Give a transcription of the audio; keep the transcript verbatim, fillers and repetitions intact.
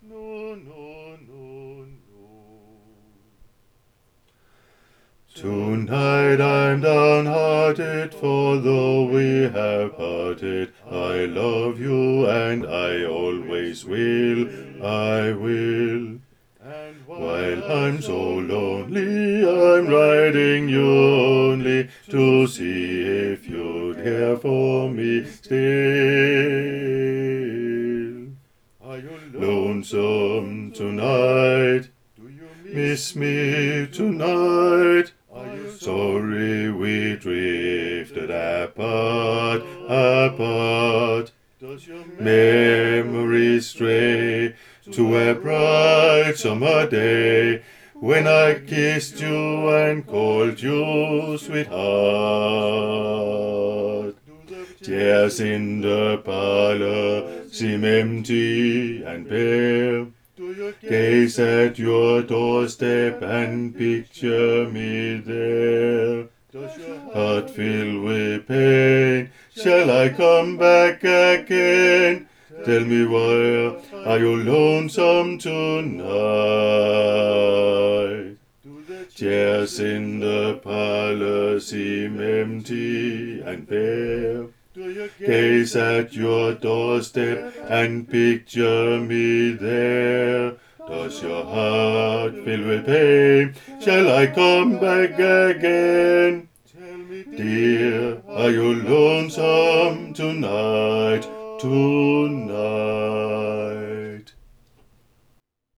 No, no, no, no. Tonight I'm downhearted, for though we have parted, I love you and I always will, I will. And While I'm so lonely, I'm writing you only to see if you'd care for me still. Are you Lonesome tonight, Do you miss me tonight. Are you Sorry we drifted apart, apart. Does your Memories stray to a bright summer day when I kissed you and called you sweetheart. Do the Chairs in the parlor seem empty and bare. Do you Gaze at your doorstep and picture me there. Does your Heart filled with pain, shall I come back again? Tell me why are you lonesome tonight? Do the Chairs in the parlor seem empty and bare. Do you Gaze at your doorstep and picture me there. Does your heart fill with pain? Shall I come back again? Tell me, Dear, are you lonesome tonight? Tonight.